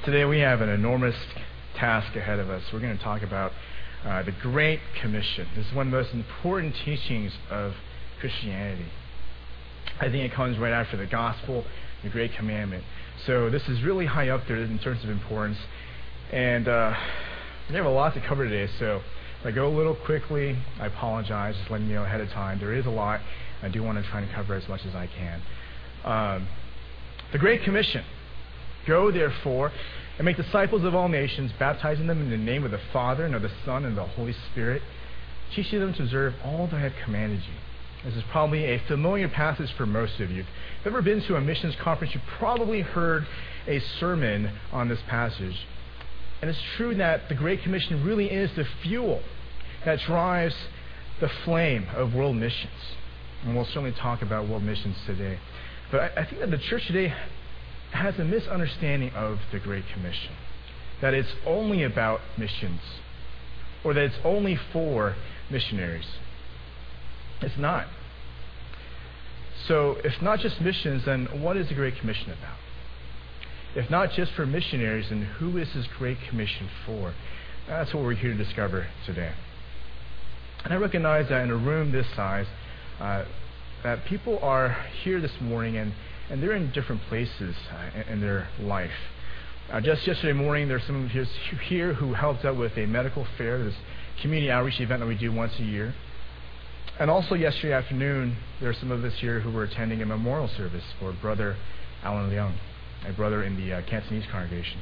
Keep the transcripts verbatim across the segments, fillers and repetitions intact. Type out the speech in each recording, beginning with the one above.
Today we have an enormous task ahead of us. We're going to talk about uh, the Great Commission. This is one of the most important teachings of Christianity. I think it comes right after the Gospel, the Great Commandment. So this is really high up there in terms of importance. And uh, we have a lot to cover today, so if I go a little quickly, I apologize, just letting you know ahead of time. There is a lot. I do want to try and cover as much as I can. Um, the Great Commission. Go, therefore, and make disciples of all nations, baptizing them in the name of the Father, and of the Son, and of the Holy Spirit, teaching them to observe all that I have commanded you. This is probably a familiar passage for most of you. If you've ever been to a missions conference, you've probably heard a sermon on this passage. And it's true that the Great Commission really is the fuel that drives the flame of world missions. And we'll certainly talk about world missions today. But I, I think that the church today has a misunderstanding of the Great Commission. That it's only about missions. Or that it's only for missionaries. It's not. So, if not just missions, then what is the Great Commission about? If not just for missionaries, then who is this Great Commission for? That's what we're here to discover today. And I recognize that in a room this size, uh, that people are here this morning and, and they're in different places uh, in, in their life. Uh, just yesterday morning, there's some of you here who helped out with a medical fair, this community outreach event that we do once a year. And also yesterday afternoon, there are some of us here who were attending a memorial service for Brother Alan Leung, a brother in the uh, Cantonese congregation.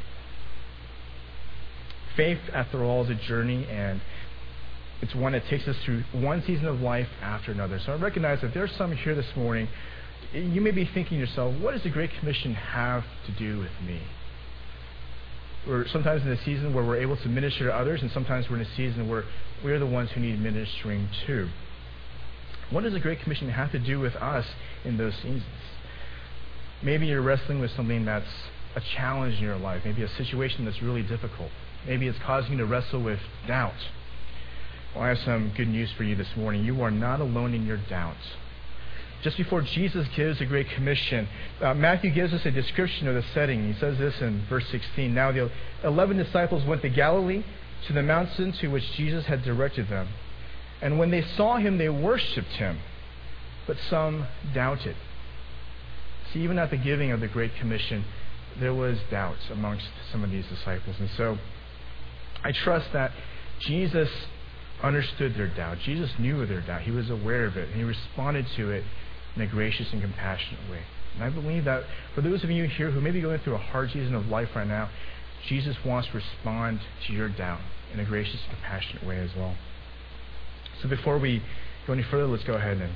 Faith, after all, is a journey, and it's one that takes us through one season of life after another. So I recognize that there are some here this morning. You may be thinking to yourself, what does the Great Commission have to do with me? We're sometimes in a season where we're able to minister to others, and sometimes we're in a season where we're the ones who need ministering to. What does the Great Commission have to do with us in those seasons? Maybe you're wrestling with something that's a challenge in your life. Maybe a situation that's really difficult. Maybe it's causing you to wrestle with doubt. Well, I have some good news for you this morning. You are not alone in your doubts. Just before Jesus gives the Great Commission, uh, Matthew gives us a description of the setting. He says this in verse sixteen. Now the eleven disciples went to Galilee, to the mountain to which Jesus had directed them. And when they saw him, they worshipped him, but some doubted. See, even at the giving of the Great Commission, there was doubt amongst some of these disciples. And so I trust that Jesus understood their doubt. Jesus knew of their doubt. He was aware of it, and he responded to it in a gracious and compassionate way. And I believe that for those of you here who may be going through a hard season of life right now, Jesus wants to respond to your doubt in a gracious and compassionate way as well. So before we go any further, let's go ahead and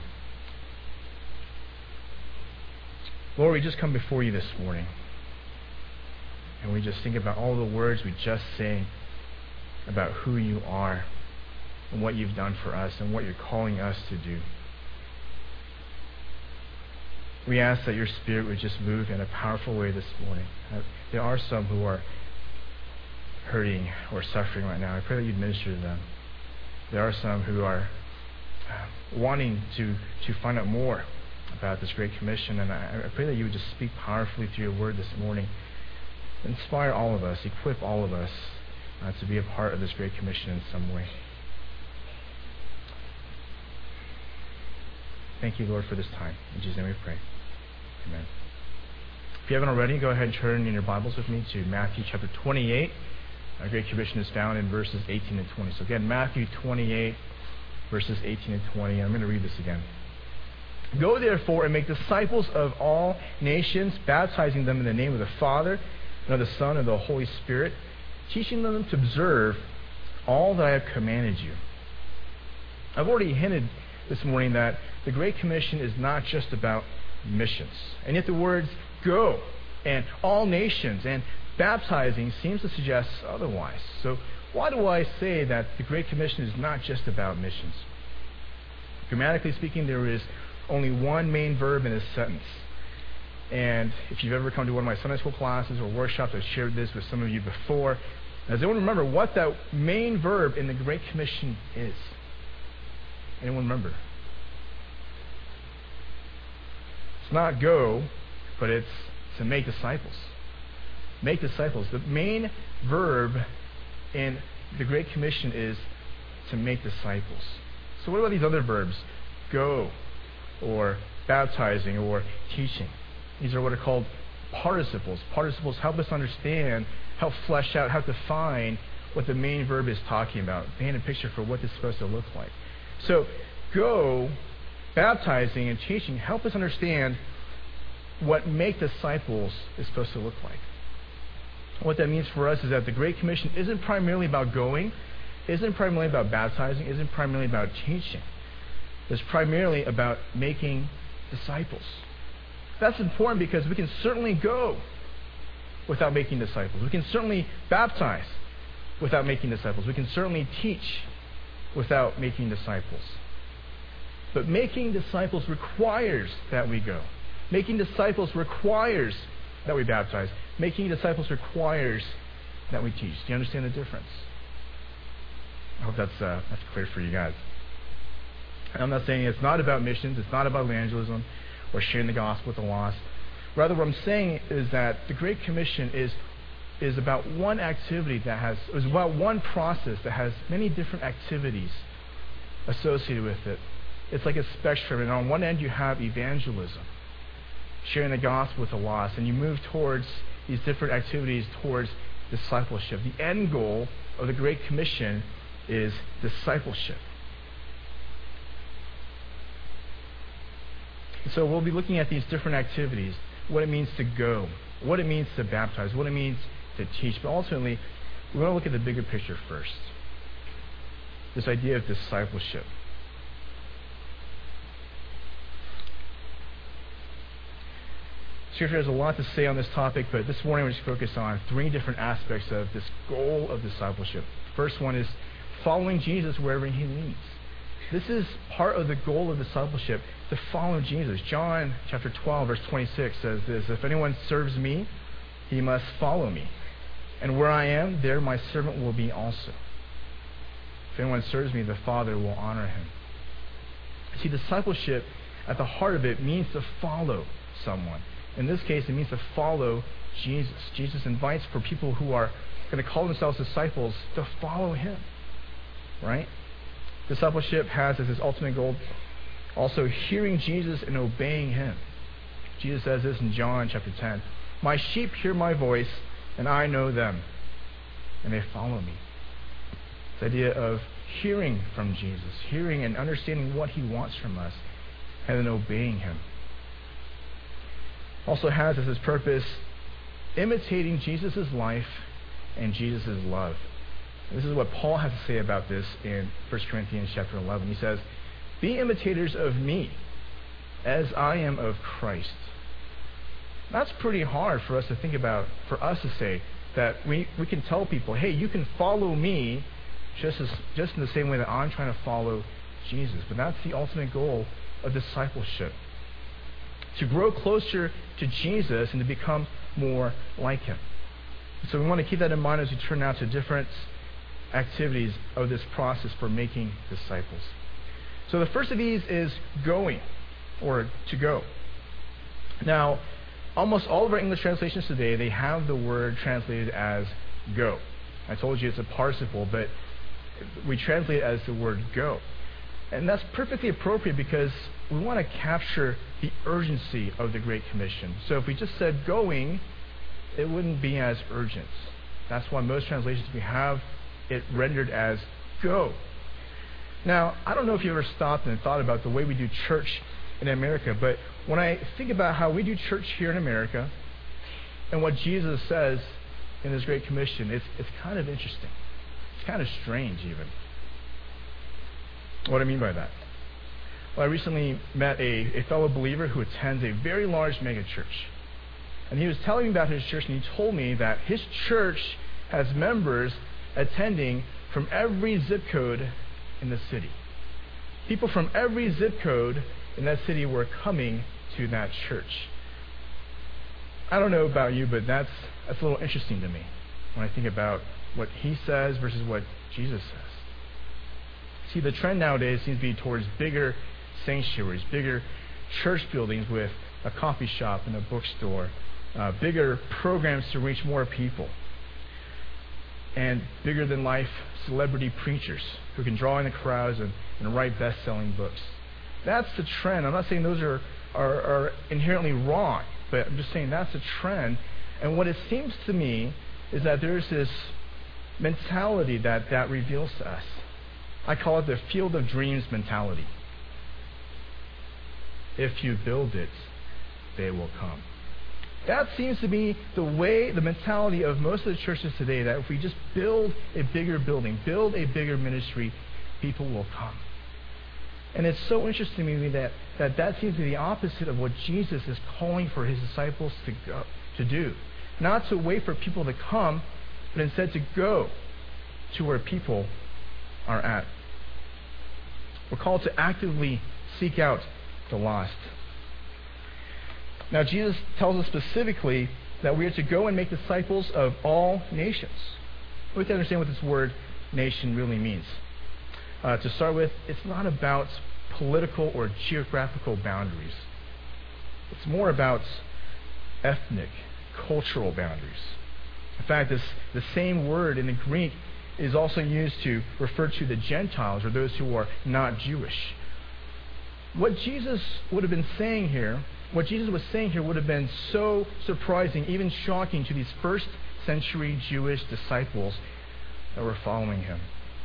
Lord, we just come before you this morning, and we just think about all the words we just sang about who you are and what you've done for us and what you're calling us to do. We ask that your Spirit would just move in a powerful way this morning. There are some who are hurting or suffering right now. I pray that you'd minister to them. There are some who are wanting to, to find out more about this Great Commission, and I, I pray that you would just speak powerfully through your word this morning. Inspire all of us, equip all of us uh, to be a part of this Great Commission in some way. Thank you, Lord, for this time. In Jesus' name we pray. Amen. If you haven't already, go ahead and turn in your Bibles with me to Matthew chapter twenty-eight. Our Great Commission is found in verses eighteen and twenty. So again, Matthew twenty-eight, verses eighteen and twenty. I'm going to read this again. Go therefore and make disciples of all nations, baptizing them in the name of the Father, and of the Son, and of the Holy Spirit, teaching them to observe all that I have commanded you. I've already hinted this morning that the Great Commission is not just about missions. And yet the words go and all nations and baptizing seems to suggest otherwise. So why do I say that the Great Commission is not just about missions? Grammatically speaking, there is only one main verb in this sentence. And if you've ever come to one of my Sunday school classes or workshops, I've shared this with some of you before. Does anyone remember what that main verb in the Great Commission is? Anyone remember? It's not go, but it's to make disciples. make disciples. The main verb in the Great Commission is to make disciples. So what about these other verbs? Go, or baptizing, or teaching. These are what are called participles. Participles help us understand, help flesh out, help define what the main verb is talking about, paint a picture for what this is supposed to look like. So, go, baptizing, and teaching help us understand what make disciples is supposed to look like. What that means for us is that the Great Commission isn't primarily about going, isn't primarily about baptizing, isn't primarily about teaching. It's primarily about making disciples. That's important because we can certainly go without making disciples. We can certainly baptize without making disciples. We can certainly teach without making disciples. But making disciples requires that we go. Making disciples requires that we baptize. Making disciples requires that we teach. Do you understand the difference? I hope that's uh, that's clear for you guys. And I'm not saying it's not about missions, it's not about evangelism or sharing the gospel with the lost. Rather, what I'm saying is that the Great Commission is is about one activity that has is about one process that has many different activities associated with it. It's like a spectrum, and on one end you have evangelism, sharing the gospel with the lost, and you move towards these different activities towards discipleship. The end goal of the Great Commission is discipleship. So we'll be looking at these different activities, what it means to go, what it means to baptize, what it means to teach. But ultimately, we want to look at the bigger picture first. This idea of discipleship. Scripture has a lot to say on this topic, but this morning we're just focused on three different aspects of this goal of discipleship. First one is following Jesus wherever he leads. This is part of the goal of discipleship, to follow Jesus. John chapter twelve, verse twenty-six says this: if anyone serves me, he must follow me. And where I am, there my servant will be also. If anyone serves me, the Father will honor him. See, discipleship, at the heart of it, means to follow someone. In this case, it means to follow Jesus. Jesus invites for people who are going to call themselves disciples to follow him. Right? Discipleship has as its ultimate goal also hearing Jesus and obeying him. Jesus says this in John chapter ten. My sheep hear my voice, and I know them, and they follow me. This idea of hearing from Jesus, hearing and understanding what he wants from us, and then obeying him. Also has as its purpose imitating Jesus' life and Jesus' love. This is what Paul has to say about this in First Corinthians chapter eleven. He says, be imitators of me, as I am of Christ. That's pretty hard for us to think about, for us to say, that we, we can tell people, hey, you can follow me just as just in the same way that I'm trying to follow Jesus. But that's the ultimate goal of discipleship. To grow closer to Jesus and to become more like him. So we want to keep that in mind as we turn now to different activities of this process for making disciples. So the first of these is going, or to go. Now, almost all of our English translations today, they have the word translated as go. I told you it's a participle, but we translate it as the word go. And that's perfectly appropriate because we want to capture the urgency of the Great Commission. So if we just said going, it wouldn't be as urgent. That's why most translations we have it rendered as go. Now, I don't know if you ever stopped and thought about the way we do church in America, but when I think about how we do church here in America and what Jesus says in his Great Commission, it's, it's kind of interesting. It's kind of strange even. What do I mean by that? Well, I recently met a, a fellow believer who attends a very large mega church. And he was telling me about his church, and he told me that his church has members attending from every zip code in the city. People from every zip code in that city were coming to that church. I don't know about you, but that's that's a little interesting to me when I think about what he says versus what Jesus says. See, the trend nowadays seems to be towards bigger sanctuaries, bigger church buildings with a coffee shop and a bookstore uh, bigger programs to reach more people, and bigger than life celebrity preachers who can draw in the crowds and, and write best-selling books. That's the trend. I'm not saying those are, are, are inherently wrong, but I'm just saying that's a trend. And what it seems to me is that there's this mentality that that reveals to us. I call it the field of dreams mentality. If you build it, they will come. That seems to be the way, the mentality of most of the churches today, that if we just build a bigger building, build a bigger ministry, people will come. And it's so interesting to me that that, that seems to be the opposite of what Jesus is calling for his disciples to go, to do. Not to wait for people to come, but instead to go to where people are at. We're called to actively seek out the lost. Now, Jesus tells us specifically that we are to go and make disciples of all nations. We have to understand what this word nation really means. Uh, to start with, it's not about political or geographical boundaries. It's more about ethnic, cultural boundaries. In fact, this, the same word in the Greek is also used to refer to the Gentiles, or those who are not Jewish. What Jesus would have been saying here, what Jesus was saying here would have been so surprising, even shocking to these first century Jewish disciples that were following him.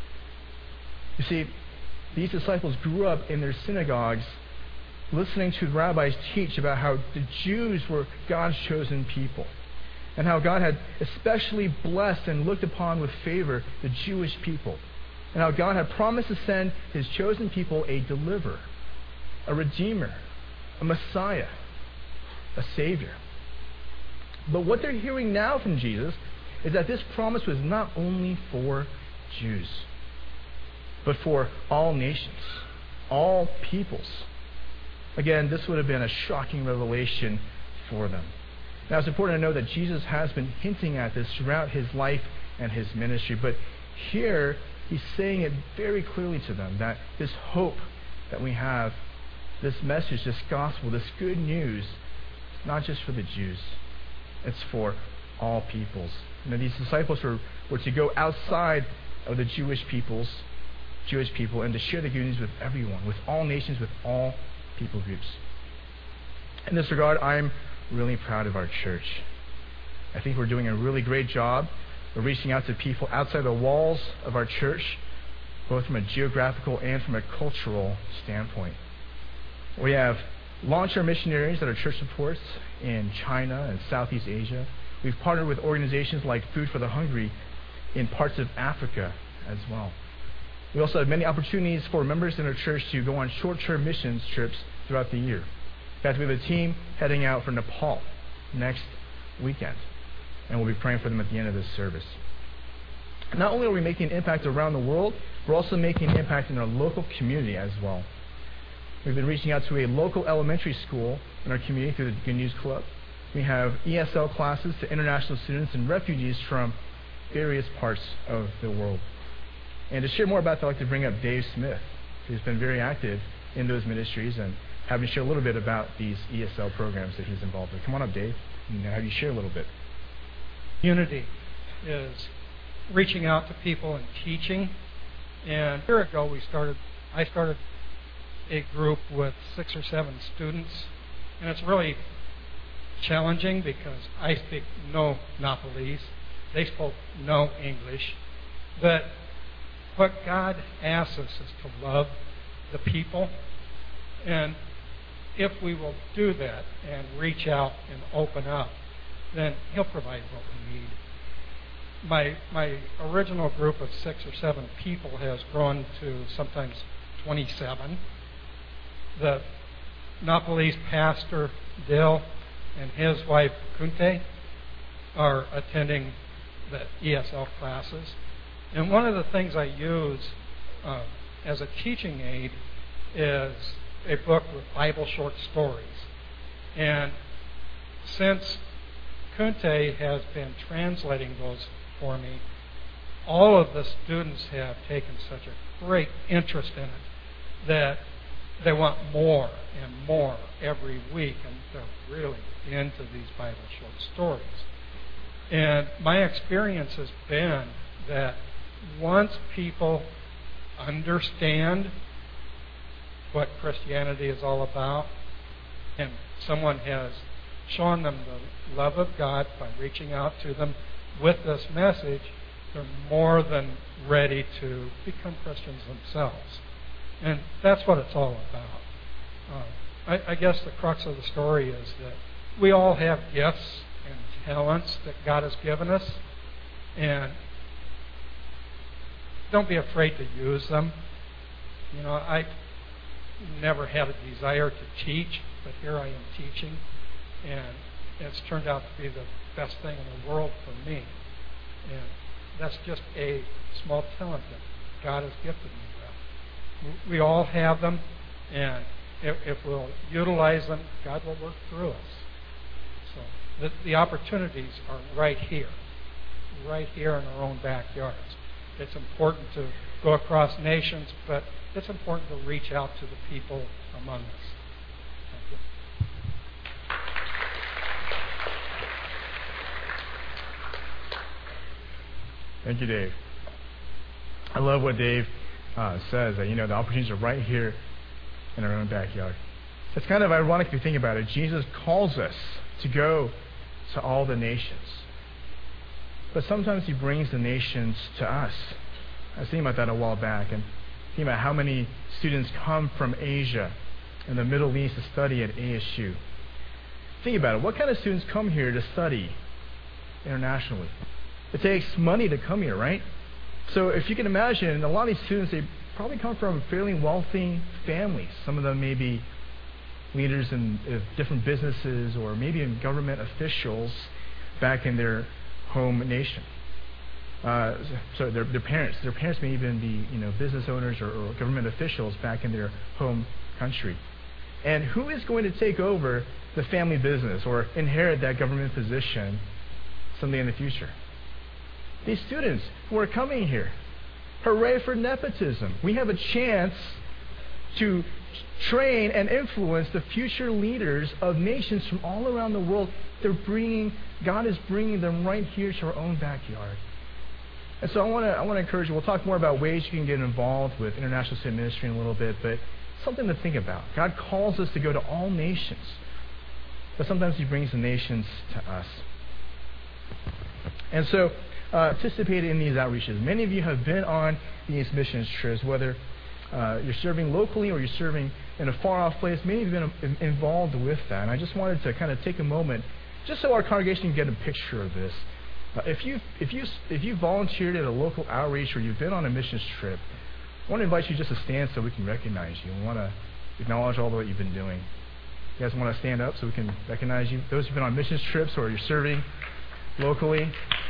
You see, these disciples grew up in their synagogues listening to rabbis teach about how the Jews were God's chosen people, and how God had especially blessed and looked upon with favor the Jewish people, and how God had promised to send his chosen people a deliverer, a redeemer, a Messiah, a Savior. But what they're hearing now from Jesus is that this promise was not only for Jews, but for all nations, all peoples. Again, this would have been a shocking revelation for them. Now, it's important to know that Jesus has been hinting at this throughout his life and his ministry, but here he's saying it very clearly to them, that this hope that we have, this message, this gospel, this good news, it's not just for the Jews, it's for all peoples. You know, these disciples were, were to go outside of the Jewish peoples, Jewish people, and to share the good news with everyone, with all nations, with all people groups. In this regard, I'm really proud of our church. I think we're doing a really great job of reaching out to people outside the walls of our church, both from a geographical and from a cultural standpoint. We have launched our missionaries that our church supports in China and Southeast Asia. We've partnered with organizations like Food for the Hungry in parts of Africa as well. We also have many opportunities for members in our church to go on short-term missions trips throughout the year. In fact, we have a team heading out for Nepal next weekend, and we'll be praying for them at the end of this service. Not only are we making an impact around the world, we're also making an impact in our local community as well. We've been reaching out to a local elementary school in our community through the Good News Club. We have E S L classes to international students and refugees from various parts of the world. And to share more about that, I'd like to bring up Dave Smith, who's been very active in those ministries, and have you share a little bit about these E S L programs that he's involved with. Come on up, Dave, and have you share a little bit. Unity is reaching out to people and teaching. And a year ago, we started. I started a group with six or seven students, and it's really challenging because I speak no Nepalese. They spoke no English. But what God asks us is to love the people, and if we will do that and reach out and open up, then He'll provide what we need. My my original group of six or seven people has grown to sometimes twenty-seven. The Nepalese pastor, Dil, and his wife, Kunte, are attending the E S L classes. And one of the things I use uh, as a teaching aid is a book with Bible short stories. And since Kunte has been translating those for me, all of the students have taken such a great interest in it that they want more and more every week, and they're really into these Bible short stories. And my experience has been that once people understand what Christianity is all about, and someone has shown them the love of God by reaching out to them with this message, they're more than ready to become Christians themselves. And that's what it's all about. Uh, I, I guess the crux of the story is that we all have gifts and talents that God has given us, and don't be afraid to use them. You know, I never had a desire to teach, but here I am teaching, and it's turned out to be the best thing in the world for me. And that's just a small talent that God has gifted me with. We all have them, and if, if we'll utilize them, God will work through us. So the, the opportunities are right here, right here in our own backyards. It's important to go across nations, but it's important to reach out to the people among us. Thank you. Thank you, Dave. I love what Dave uh, says, that, you know, the opportunities are right here in our own backyard. It's kind of ironic if you think about it. Jesus calls us to go to all the nations. But sometimes He brings the nations to us. I was thinking about that a while back, and thinking about how many students come from Asia and the Middle East to study at A S U. Think about it. What kind of students come here to study internationally? It takes money to come here, right? So if you can imagine, a lot of these students, they probably come from fairly wealthy families. Some of them may be leaders in uh, different businesses, or maybe in government officials back in their home nation. Uh, so their, their parents, their parents may even be, you know, business owners or, or government officials back in their home country. And who is going to take over the family business or inherit that government position someday in the future? These students who are coming here. Hooray for nepotism. We have a chance to train and influence the future leaders of nations from all around the world. They're bringing, God is bringing them right here to our own backyard. And so I want to I want to encourage you. We'll talk more about ways you can get involved with International Student Ministry in a little bit, but something to think about. God calls us to go to all nations, but sometimes He brings the nations to us. And so, uh, participate in these outreaches. Many of you have been on these missions trips, whether uh, you're serving locally or you're serving in a far-off place. Many of you have been involved with that. And I just wanted to kind of take a moment, just so our congregation can get a picture of this. Uh, if you if you if you volunteered at a local outreach or you've been on a missions trip, I want to invite you just to stand so we can recognize you. We want to acknowledge all that you've been doing. You guys want to stand up so we can recognize you? Those who've been on missions trips or you're serving locally,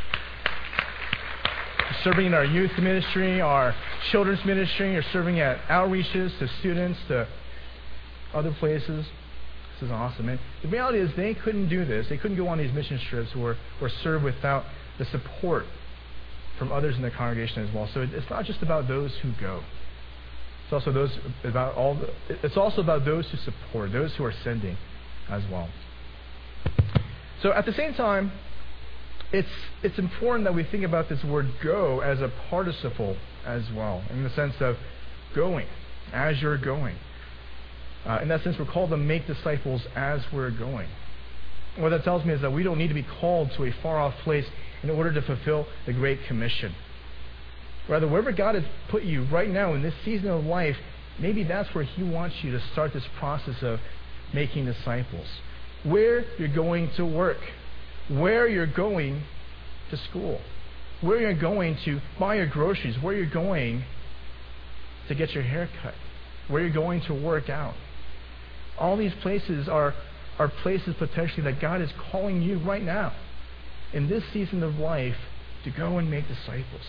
you're serving in our youth ministry, our children's ministry, you're serving at outreaches to students, to other places. This is awesome. And the reality is they couldn't do this. They couldn't go on these mission trips or, or serve without the support from others in the congregation as well. So it's not just about those who go. It's also those about all. The, it's also about those who support, those who are sending as well. So at the same time, it's it's important that we think about this word "go" as a participle as well, in the sense of going, as you're going. Uh, in that sense, we're called to make disciples as we're going. What that tells me is that we don't need to be called to a far-off place in order to fulfill the Great Commission. Rather, wherever God has put you right now in this season of life, maybe that's where He wants you to start this process of making disciples. Where you're going to work, where you're going to school, where you're going to buy your groceries, where you're going to get your hair cut, where you're going to work out. All these places are, are places potentially that God is calling you right now in this season of life to go and make disciples.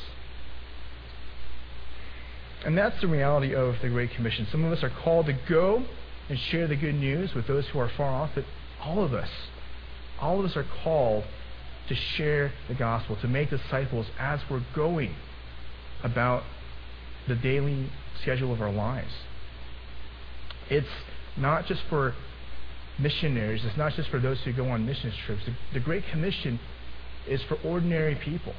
And that's the reality of the Great Commission. Some of us are called to go and share the good news with those who are far off, but all of us, all of us are called to share the gospel, to make disciples as we're going about the daily schedule of our lives. It's not just for missionaries. It's not just for those who go on mission trips. The, the Great Commission is for ordinary people,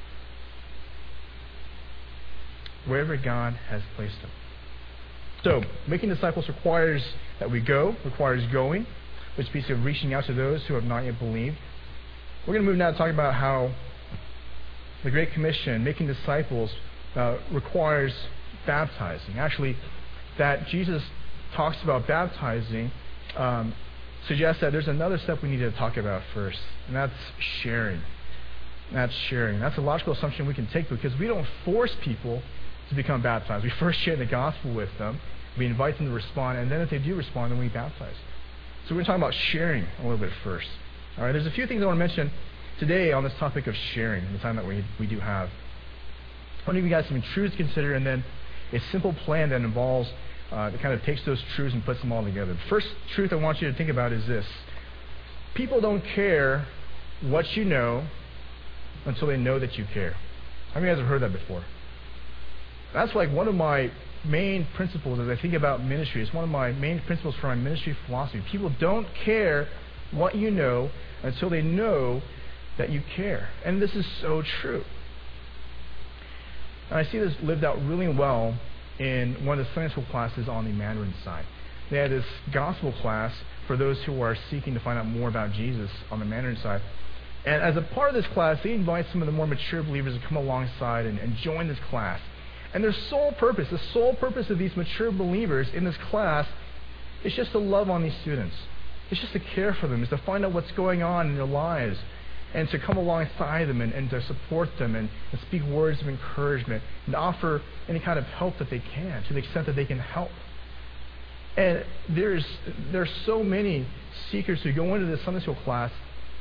wherever God has placed them. So, making disciples requires that we go, requires going, which speaks of reaching out to those who have not yet believed. We're going to move now to talk about how the Great Commission, making disciples, uh, requires baptizing. Actually, that Jesus talks about baptizing um, suggests that there's another step we need to talk about first, and that's sharing. That's sharing. That's a logical assumption we can take because we don't force people to become baptized. We first share the gospel with them. We invite them to respond, and then if they do respond, then we baptize. So we're going to talk about sharing a little bit first. All right, there's a few things I want to mention today on this topic of sharing in the time that we we do have. I want to give you guys some truths to consider, and then a simple plan that involves, uh, that kind of takes those truths and puts them all together. The first truth I want you to think about is this. People don't care what you know until they know that you care. How many of you guys have heard that before? That's like one of my main principles as I think about ministry. It's one of my main principles for my ministry philosophy. People don't care what you know until they know that you care. And this is so true. And I see this lived out really well in one of the Sunday school classes on the Mandarin side. They had this gospel class for those who are seeking to find out more about Jesus on the Mandarin side. And as a part of this class, they invite some of the more mature believers to come alongside and, and join this class. And their sole purpose, the sole purpose of these mature believers in this class is just to love on these students. It's just to care for them. It's to find out what's going on in their lives and to come alongside them and, and to support them and, and speak words of encouragement and offer any kind of help that they can to the extent that they can help. And there's there's so many seekers who go into this Sunday school class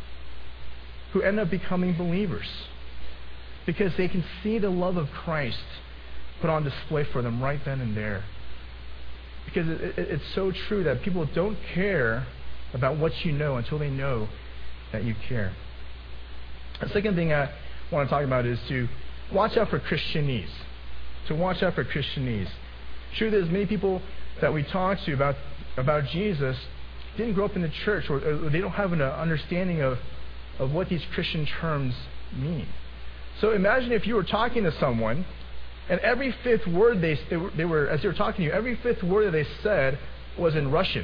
who end up becoming believers because they can see the love of Christ put on display for them right then and there. Because it, it, it's so true that people don't care about what you know until they know that you care. The second thing I want to talk about is to watch out for Christianese. To watch out for Christianese. Sure, there's many people that we talk to about about Jesus didn't grow up in the church, or, or they don't have an understanding of, of what these Christian terms mean. So imagine if you were talking to someone, and every fifth word they they were, they were as they were talking to you, every fifth word that they said was in Russian.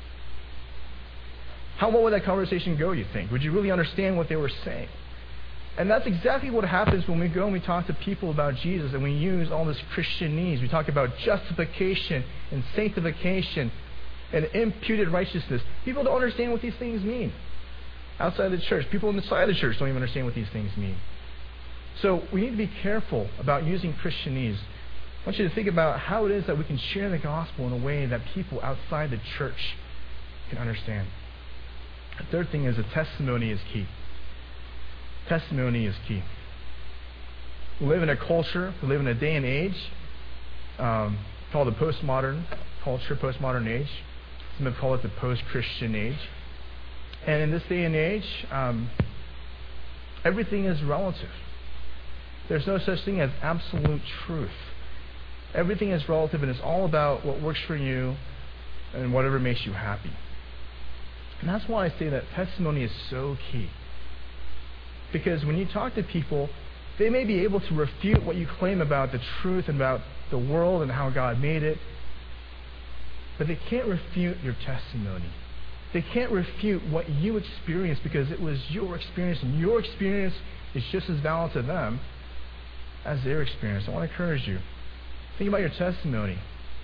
How well would that conversation go, you think? Would you really understand what they were saying? And that's exactly what happens when we go and we talk to people about Jesus and we use all this Christianese. We talk about justification and sanctification and imputed righteousness. People don't understand what these things mean. Outside the church, people inside the church don't even understand what these things mean. So we need to be careful about using Christianese. I want you to think about how it is that we can share the gospel in a way that people outside the church can understand. The third thing is a testimony is key. Testimony is key. We live in a culture, we live in a day and age um, called the postmodern culture, postmodern age. Some have called it the post-Christian age. And in this day and age, um, everything is relative. There's no such thing as absolute truth. Everything is relative, and it's all about what works for you and whatever makes you happy. And that's why I say that testimony is so key. Because when you talk to people, they may be able to refute what you claim about the truth and about the world and how God made it, but they can't refute your testimony. They can't refute what you experienced because it was your experience, and your experience is just as valid to them as their experience. I want to encourage you. Think about your testimony.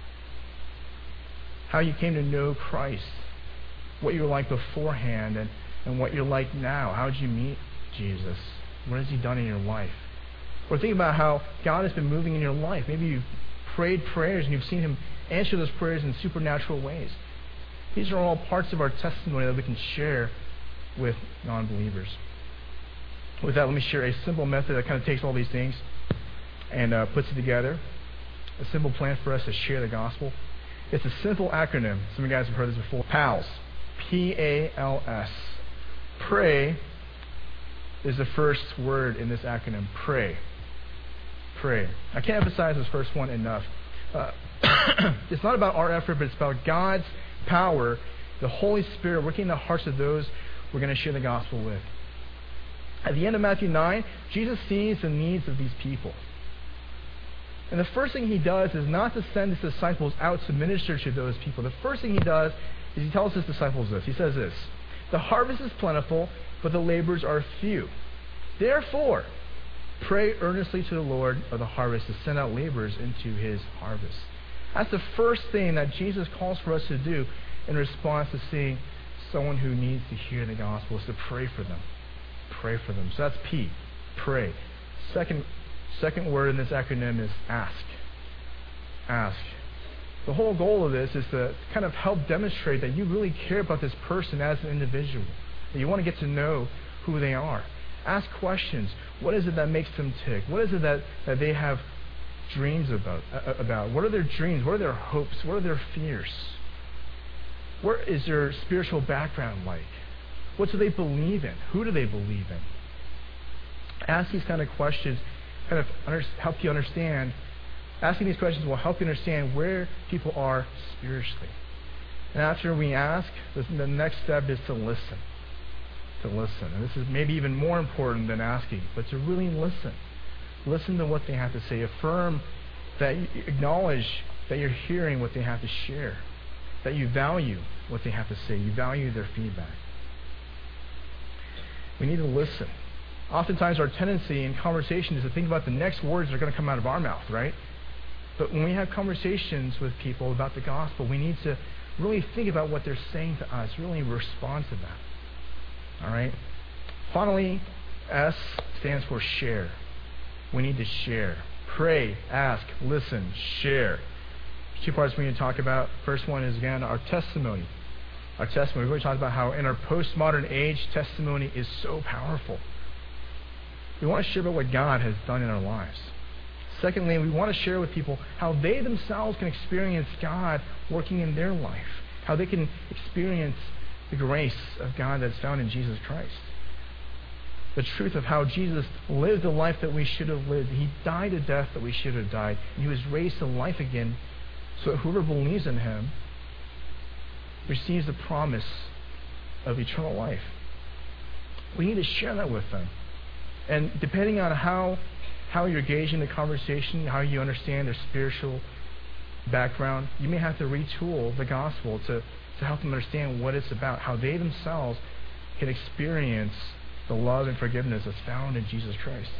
How you came to know Christ. What you were like beforehand and, and what you're like now. How did you meet Jesus? What has He done in your life? Or think about how God has been moving in your life. Maybe you've prayed prayers and you've seen Him answer those prayers in supernatural ways. These are all parts of our testimony that we can share with non-believers. With that, let me share a simple method that kind of takes all these things and uh, puts it together. A simple plan for us to share the gospel. It's a simple acronym. Some of you guys have heard this before. PALS. P A L S. Pray is the first word in this acronym. Pray. Pray. I can't emphasize this first one enough. Uh, it's not about our effort, but it's about God's power, the Holy Spirit working in the hearts of those we're going to share the gospel with. At the end of Matthew nine, Jesus sees the needs of these people. And the first thing he does is not to send his disciples out to minister to those people. The first thing he does is he tells his disciples this. He says this, "The harvest is plentiful, but the laborers are few. Therefore, pray earnestly to the Lord of the harvest to send out laborers into his harvest." That's the first thing that Jesus calls for us to do in response to seeing someone who needs to hear the gospel, is to pray for them. Pray for them. So that's P, pray. Second, second word in this acronym is ask. Ask. The whole goal of this is to kind of help demonstrate that you really care about this person as an individual, that you want to get to know who they are. Ask questions. What is it that makes them tick? What is it that, that they have dreams about, uh, about? What are their dreams? What are their hopes? What are their fears? What is their spiritual background like? What do they believe in? Who do they believe in? Ask these kind of questions, kind of under, help you understand. Asking these questions will help you understand where people are spiritually. And after we ask, the, the next step is to listen. To listen. And this is maybe even more important than asking, but to really listen. Listen to what they have to say. Affirm that you acknowledge that you're hearing what they have to share. That you value what they have to say. You value their feedback. We need to listen. Oftentimes our tendency in conversation is to think about the next words that are going to come out of our mouth, right? But when we have conversations with people about the gospel, we need to really think about what they're saying to us, really respond to that. All right? Finally, S stands for share. We need to share. Pray, ask, listen, share. Two parts we need to talk about. First one is, again, our testimony. Our testimony. We're going to talk about how in our postmodern age, testimony is so powerful. We want to share about what God has done in our lives. Secondly, we want to share with people how they themselves can experience God working in their life. How they can experience the grace of God that's found in Jesus Christ. The truth of how Jesus lived the life that we should have lived. He died a death that we should have died. And He was raised to life again, so that whoever believes in Him receives the promise of eternal life. We need to share that with them. And depending on how how you're engaging the conversation, how you understand their spiritual background, you may have to retool the gospel to, to help them understand what it's about, how they themselves can experience the love and forgiveness that's found in Jesus Christ.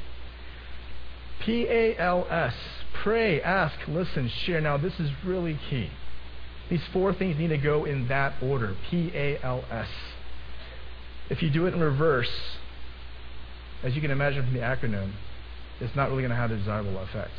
P A L S, pray, ask, listen, share. Now this is really key. These four things need to go in that order, P A L S. If you do it in reverse, as you can imagine from the acronym, it's not really going to have the desirable effect.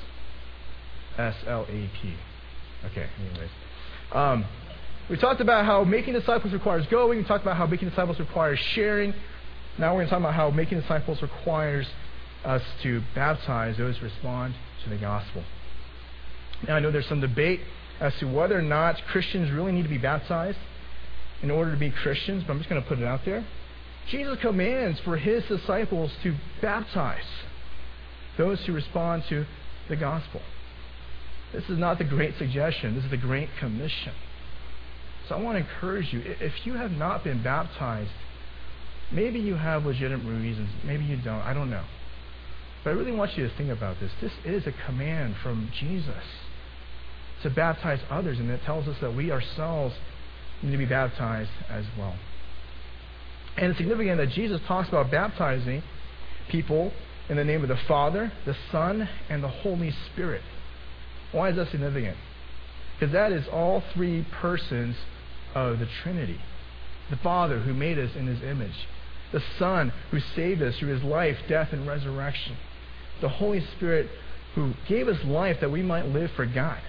S L A P. Okay, anyways. Um, we talked about how making disciples requires going. We talked about how making disciples requires sharing. Now we're going to talk about how making disciples requires us to baptize those who respond to the gospel. Now I know there's some debate as to whether or not Christians really need to be baptized in order to be Christians, but I'm just going to put it out there. Jesus commands for His disciples to baptize those who respond to the gospel. This is not the great suggestion. This is the great commission. So I want to encourage you, if you have not been baptized, maybe you have legitimate reasons, maybe you don't, I don't know. But I really want you to think about this. This is a command from Jesus to baptize others, and it tells us that we ourselves need to be baptized as well. And it's significant that Jesus talks about baptizing people in the name of the Father, the Son, and the Holy Spirit. Why is that significant? Because that is all three persons of the Trinity. The Father, who made us in His image. The Son, who saved us through His life, death, and resurrection. The Holy Spirit, who gave us life that we might live for God.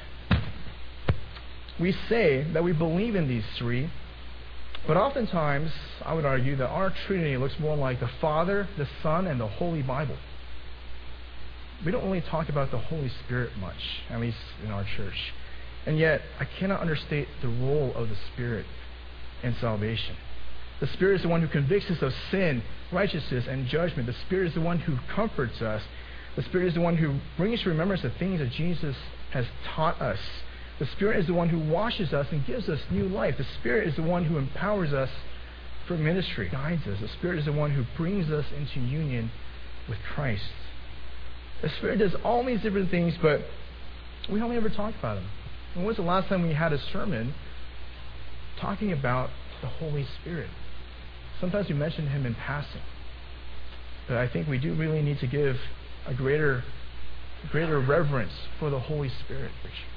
We say that we believe in these three, but oftentimes, I would argue that our Trinity looks more like the Father, the Son, and the Holy Bible. We don't really talk about the Holy Spirit much, at least in our church. And yet, I cannot understate the role of the Spirit in salvation. The Spirit is the one who convicts us of sin, righteousness, and judgment. The Spirit is the one who comforts us. The Spirit is the one who brings to remembrance the things that Jesus has taught us. The Spirit is the one who washes us and gives us new life. The Spirit is the one who empowers us for ministry, guides us. The Spirit is the one who brings us into union with Christ. The Spirit does all these different things, but we only ever talk about them. When was the last time we had a sermon talking about the Holy Spirit? Sometimes we mention Him in passing. But I think we do really need to give a greater, greater reverence for the Holy Spirit.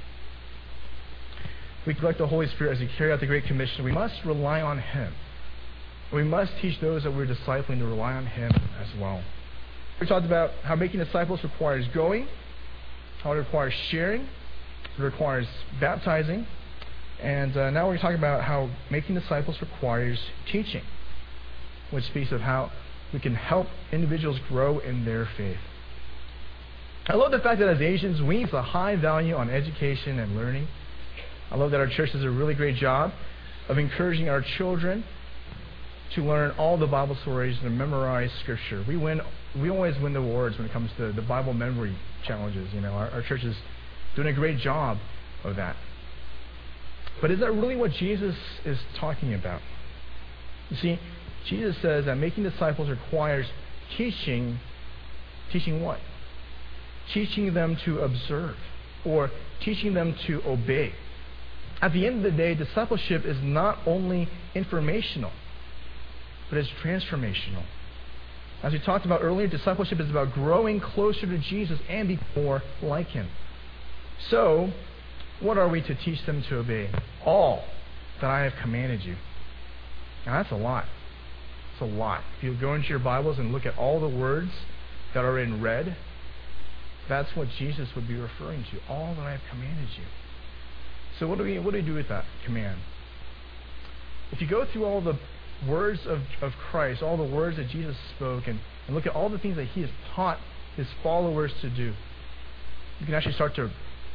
We collect the Holy Spirit as we carry out the Great Commission. We must rely on Him. We must teach those that we're discipling to rely on Him as well. We talked about how making disciples requires going, how it requires sharing, it requires baptizing, and uh, now we're talking about how making disciples requires teaching, which speaks of how we can help individuals grow in their faith. I love the fact that as Asians, we place a high value on education and learning. I love that our church does a really great job of encouraging our children to learn all the Bible stories and memorize Scripture. We win. We always win the awards when it comes to the Bible memory challenges. You know, our, our church is doing a great job of that. But is that really what Jesus is talking about? You see, Jesus says that making disciples requires teaching. Teaching what? Teaching them to observe, or teaching them to obey. At the end of the day, discipleship is not only informational, but it's transformational. As we talked about earlier, discipleship is about growing closer to Jesus and be more like Him. So, what are we to teach them to obey? All that I have commanded you. Now that's a lot. It's a lot. If you go into your Bibles and look at all the words that are in red, that's what Jesus would be referring to. All that I have commanded you. So what do we what do we do with that command? If you go through all the words of, of Christ, all the words that Jesus spoke, and, and look at all the things that He has taught His followers to do, you can actually start to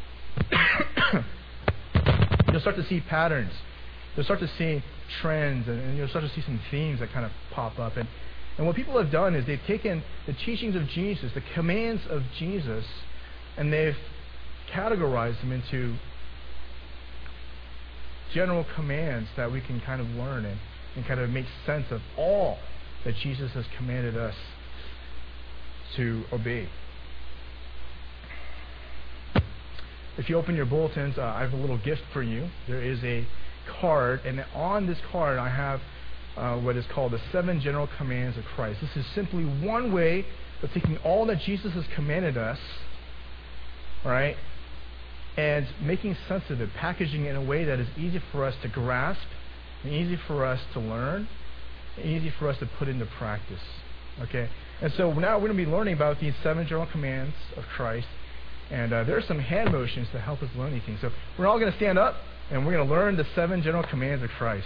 you'll start to see patterns. You'll start to see trends, and, and you'll start to see some themes that kind of pop up. And, and what people have done is they've taken the teachings of Jesus, the commands of Jesus, and they've categorized them into general commands that we can kind of learn and, and kind of make sense of all that Jesus has commanded us to obey. If you open your bulletins, uh, I have a little gift for you. There is a card, and on this card I have uh, what is called the seven general commands of Christ. This is simply one way of taking all that Jesus has commanded us, all right, and making sense of it, packaging it in a way that is easy for us to grasp, and easy for us to learn, and easy for us to put into practice. Okay? And so now we're going to be learning about these seven general commands of Christ, and uh, there are some hand motions to help us learn these things. So we're all going to stand up, and we're going to learn the seven general commands of Christ.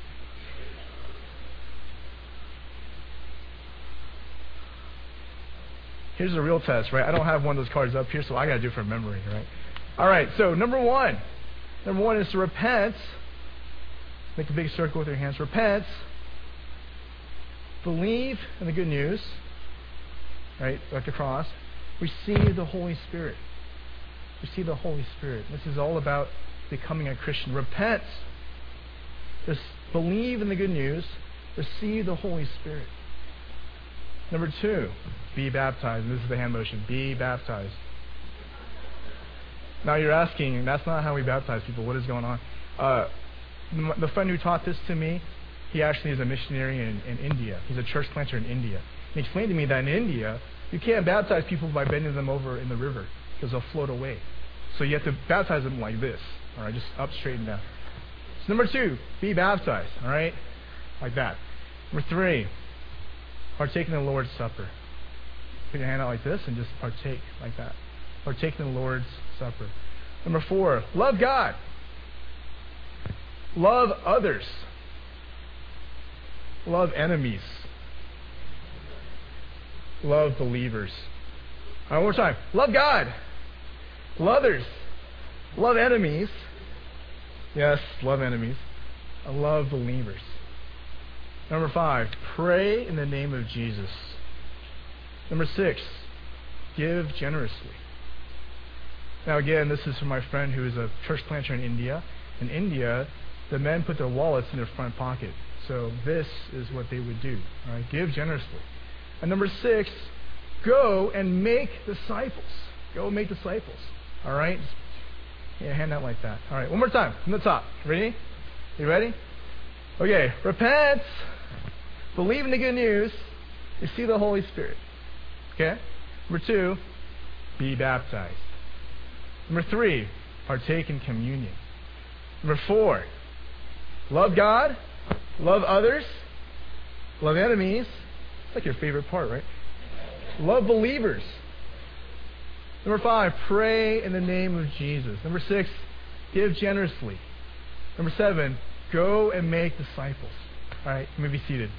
Here's a real test, right? I don't have one of those cards up here, so I got to do it from memory, right? All right, so number one. Number one is to repent. Make a big circle with your hands. Repent. Believe in the good news. Right, like the cross. Receive the Holy Spirit. Receive the Holy Spirit. This is all about becoming a Christian. Repent. Just believe in the good news. Receive the Holy Spirit. Number two, be baptized. And this is the hand motion. Be baptized. Now you're asking, that's not how we baptize people. What is going on? Uh, the friend who taught this to me, he actually is a missionary in, in India. He's a church planter in India. He explained to me that in India, you can't baptize people by bending them over in the river because they'll float away. So you have to baptize them like this. All right, just up, straight, and down. So number two, be baptized. All right, like that. Number three, partake in the Lord's Supper. Put your hand out like this and just partake like that. Partake in the Lord's Supper. Number four, love God. Love others. Love enemies. Love believers. All right, one more time. Love God. Love others. Love enemies. Yes, love enemies. Love believers. Number five, pray in the name of Jesus. Number six, give generously. Now again, this is from my friend who is a church planter in India. In India, the men put their wallets in their front pocket. So this is what they would do. All right? Give generously. And number six, go and make disciples. Go make disciples. All right? Yeah, hand out like that. All right, one more time from the top. Ready? You ready? Okay, repent, believe in the good news, receive the Holy Spirit. Okay? Number two, be baptized. Number three, partake in communion. Number four, love God, love others, love enemies. It's like your favorite part, right? Love believers. Number five, pray in the name of Jesus. Number six, give generously. Number seven, go and make disciples. All right, you may be seated.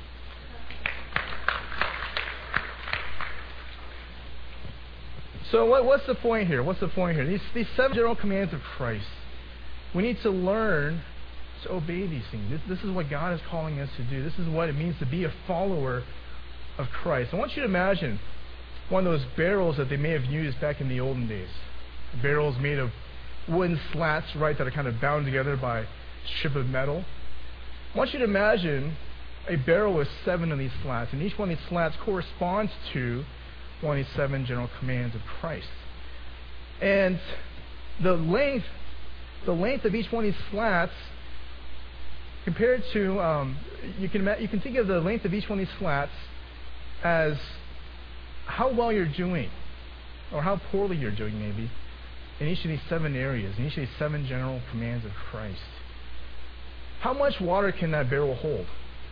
So what, what's the point here? What's the point here? These, these seven general commands of Christ. We need to learn to obey these things. This, this is what God is calling us to do. This is what it means to be a follower of Christ. I want you to imagine one of those barrels that they may have used back in the olden days. Barrels made of wooden slats, right, that are kind of bound together by a strip of metal. I want you to imagine a barrel with seven of these slats, and each one of these slats corresponds to one of these seven general commands of Christ. And the length, the length of each one of these slats, compared to, um, you can you can think of the length of each one of these slats as how well you're doing, or how poorly you're doing, maybe, in each of these seven areas, in each of these seven general commands of Christ. How much water can that barrel hold?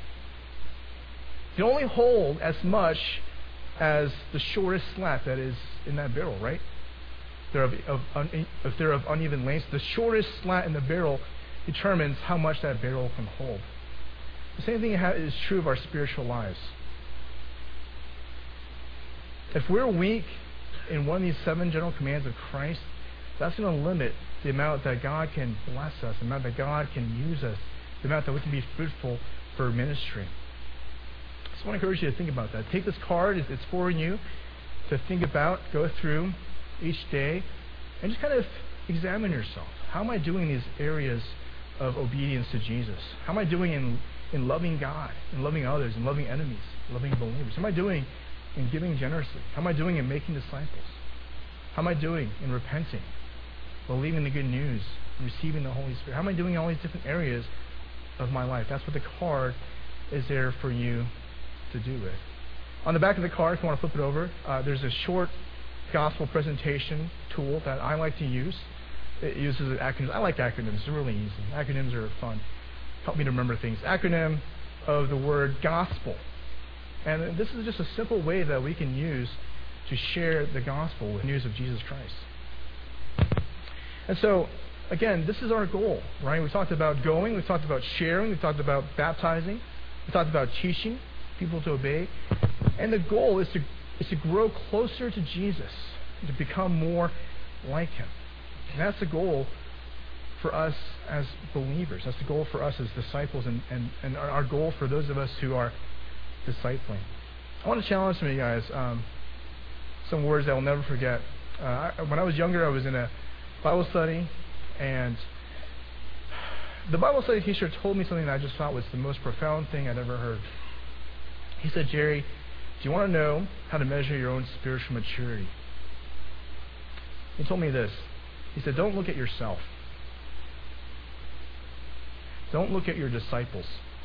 It can only hold as much as the shortest slat that is in that barrel, right? If they're of, of, un, if they're of uneven lengths, the shortest slat in the barrel determines how much that barrel can hold. The same thing is true of our spiritual lives. If we're weak in one of these seven general commands of Christ, that's going to limit the amount that God can bless us, the amount that God can use us, the amount that we can be fruitful for ministry. I just want to encourage you to think about that. Take this card, it's for you to think about, go through each day, and just kind of examine yourself. How am I doing in these areas of obedience to Jesus? How am I doing in, in loving God, in loving others, in loving enemies, loving believers? How am I doing in giving generously? How am I doing in making disciples? How am I doing in repenting, believing the good news, receiving the Holy Spirit? How am I doing in all these different areas of my life? That's what the card is there for you to do with. On the back of the card, if you want to flip it over, uh, there's a short gospel presentation tool that I like to use. It uses acronyms. I like acronyms. They're really easy. Acronyms are fun. Help me to remember things. Acronym of the word gospel. And this is just a simple way that we can use to share the gospel with news of Jesus Christ. And so, again, this is our goal, right? We talked about going, we talked about sharing, we talked about baptizing, we talked about teaching people to obey. And the goal is to is to grow closer to Jesus, to become more like Him. And that's the goal for us as believers. That's the goal for us as disciples, and, and, and our, our goal for those of us who are discipling. I want to challenge some of you guys, um, some words that I'll never forget. Uh, I, when I was younger, I was in a Bible study, and the Bible study teacher told me something that I just thought was the most profound thing I'd ever heard. He said, "Jerry, do you want to know how to measure your own spiritual maturity?" He told me this. He said, "Don't look at yourself. Don't look at your disciples.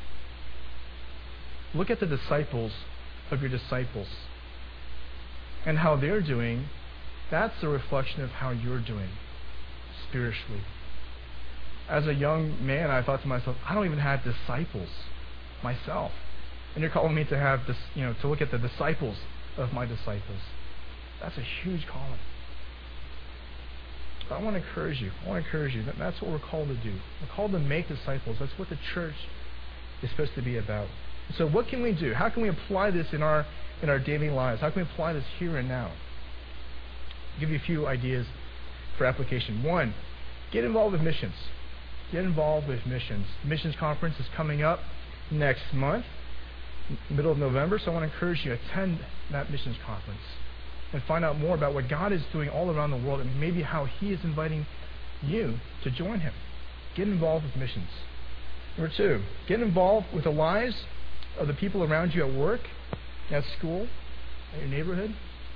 Look at the disciples of your disciples. And how they're doing, that's a reflection of how you're doing spiritually." As a young man, I thought to myself, I don't even have disciples myself. And you're calling me to have this, you know, to look at the disciples of my disciples. That's a huge calling. But I want to encourage you. I want to encourage you that that's what we're called to do. We're called to make disciples. That's what the church is supposed to be about. So what can we do? How can we apply this in our in our daily lives? How can we apply this here and now? I'll give you a few ideas for application. One, get involved with missions. Get involved with missions. The missions conference is coming up next month, middle of November, so I want to encourage you to attend that missions conference. and find out more about what God is doing all around the world and maybe how He is inviting you to join Him. Get involved with missions. Number two, get involved with the lives of the people around you at work, at school, at your neighborhood.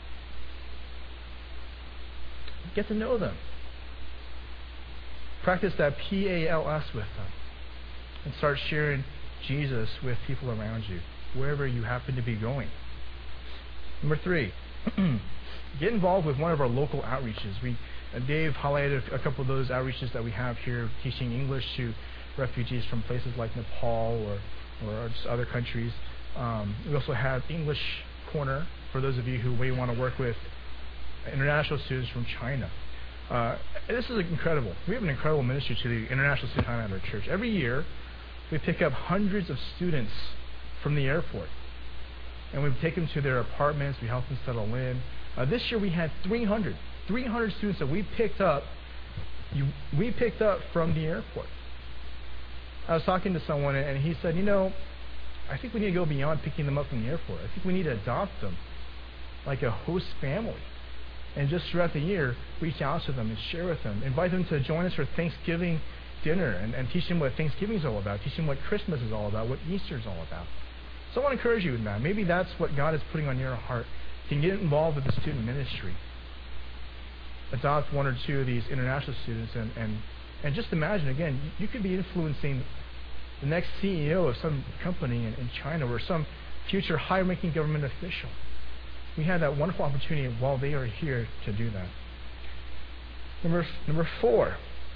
Get to know them. Practice that P A L S with them. And start sharing Jesus with people around you, wherever you happen to be going. Number three, get involved with one of our local outreaches. We, uh, Dave highlighted a couple of those outreaches that we have here, teaching English to refugees from places like Nepal or, or just other countries. Um, we also have English Corner for those of you who may want to work with international students from China. Uh, this is incredible. We have an incredible ministry to the international student at our church. Every year, we pick up hundreds of students from the airport, and we take them to their apartments. We help them settle in. Uh, this year, we had three hundred, three hundred students that we picked up. You, we picked up from the airport. I was talking to someone, and he said, "You know, I think we need to go beyond picking them up from the airport. I think we need to adopt them like a host family." And just throughout the year, reach out to them and share with them. Invite them to join us for Thanksgiving dinner and, and teach them what Thanksgiving is all about. Teach them what Christmas is all about, what Easter is all about. So I want to encourage you in that. Maybe that's what God is putting on your heart. You can get involved with the student ministry. Adopt one or two of these international students and, and, and just imagine, again, you could be influencing the next C E O of some company in, in China or some future high-ranking government official. We had that wonderful opportunity while they are here to do that. Number number four,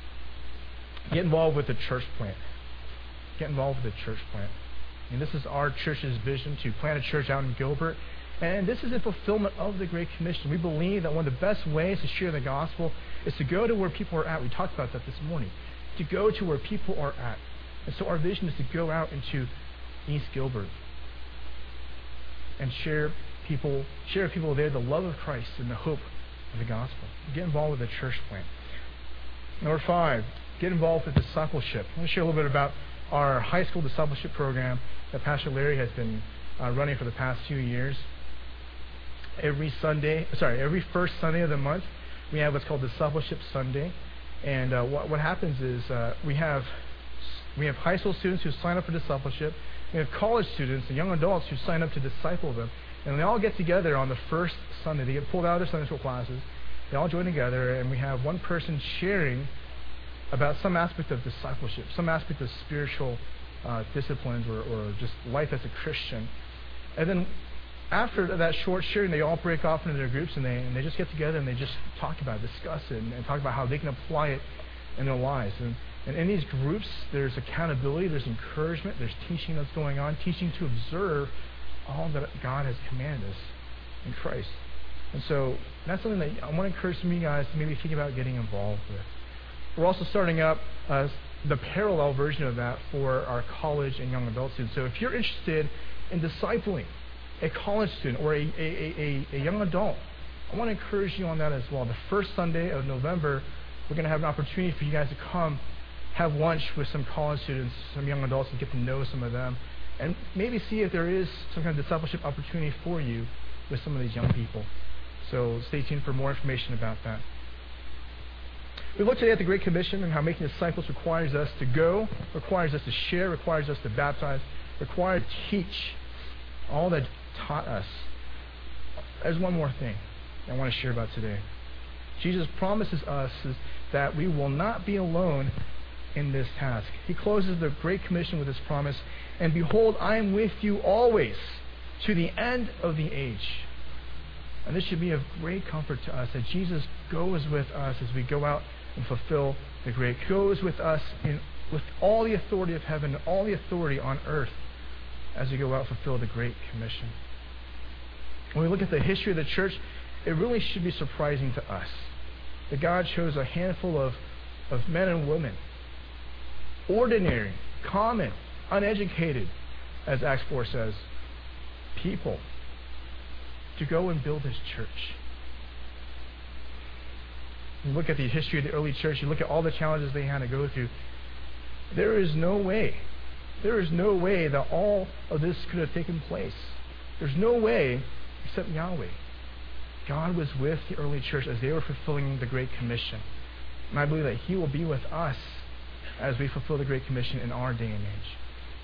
get involved with the church plant. Get involved with the church plant. And this is our church's vision, to plant a church out in Gilbert. And this is a fulfillment of the Great Commission. We believe that one of the best ways to share the gospel is to go to where people are at. We talked about that this morning. To go to where people are at. And so our vision is to go out into East Gilbert and share people, share with people there the love of Christ and the hope of the gospel. Get involved with the church plant. Number five, get involved with discipleship. I want to share a little bit about our high school discipleship program that Pastor Larry has been uh, running for the past few years. Every Sunday, sorry, every first Sunday of the month, we have what's called Discipleship Sunday. And uh, what, what happens is uh, we have we have high school students who sign up for discipleship. We have college students and young adults who sign up to disciple them. And they all get together on the first Sunday. They get pulled out of their Sunday school classes. They all join together, and we have one person sharing about some aspect of discipleship, some aspect of spiritual uh, disciplines or, or just life as a Christian. And then after that short sharing, they all break off into their groups, and they and they just get together and they just talk about it, discuss it, and, and talk about how they can apply it in their lives. And, and in these groups, there's accountability, there's encouragement, there's teaching that's going on, teaching to observe all that God has commanded us in Christ. And so that's something that I want to encourage some of you guys to maybe think about getting involved with. We're also starting up uh, the parallel version of that for our college and young adult students. So if you're interested in discipling a college student or a, a, a, a young adult, I want to encourage you on that as well. The first Sunday of November, we're going to have an opportunity for you guys to come have lunch with some college students, some young adults, and get to know some of them. And maybe see if there is some kind of discipleship opportunity for you with some of these young people. So stay tuned for more information about that. We looked today at the Great Commission and how making disciples requires us to go, requires us to share, requires us to baptize, requires to teach all that taught us. There's one more thing I want to share about today. Jesus promises us that we will not be alone in this task. He closes the Great Commission with this promise, and behold, I am with you always to the end of the age. And this should be of great comfort to us that Jesus goes with us as we go out and fulfill the great, goes with us in with all the authority of heaven, all the authority on earth as we go out and fulfill the Great Commission. When we look at the history of the church, it really should be surprising to us that God chose a handful of, of men and women, ordinary, common, uneducated, as Acts four says, people, to go and build His church. You look at the history of the early church, you look at all the challenges they had to go through. There is no way, there is no way that all of this could have taken place. There's no way except Yahweh. God was with the early church as they were fulfilling the Great Commission. And I believe that He will be with us as we fulfill the Great Commission in our day and age.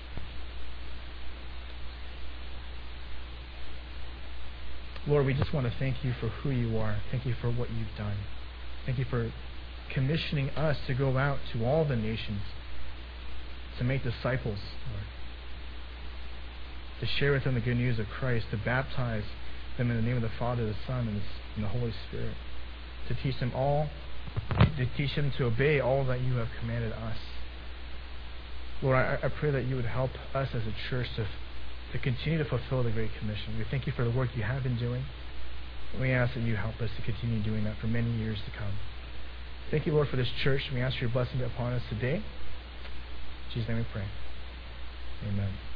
Lord, we just want to thank You for who You are. Thank You for what You've done. Thank You for commissioning us to go out to all the nations, to make disciples, Lord, to share with them the good news of Christ, to baptize them in the name of the Father, the Son, and the Holy Spirit, to teach them all, to teach them to obey all that You have commanded us. Lord, I, I pray that You would help us as a church to, to continue to fulfill the Great Commission. We thank You for the work You have been doing. And we ask that You help us to continue doing that for many years to come. Thank You, Lord, for this church. We ask for Your blessing upon us today. In Jesus' name we pray. Amen.